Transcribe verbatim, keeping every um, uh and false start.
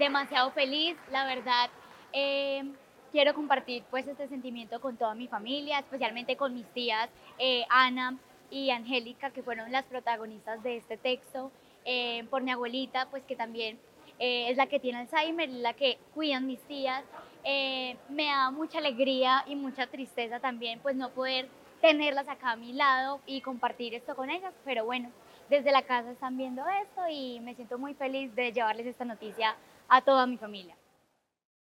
demasiado feliz, la verdad. Eh, quiero compartir pues este sentimiento con toda mi familia, especialmente con mis tías eh, Ana y Angélica, que fueron las protagonistas de este texto, eh, por mi abuelita, pues que también eh, es la que tiene Alzheimer, es la que cuidan mis tías. Eh, me da mucha alegría y mucha tristeza también, pues no poder tenerlas acá a mi lado y compartir esto con ellas, pero bueno, desde la casa están viendo esto y me siento muy feliz de llevarles esta noticia a toda mi familia.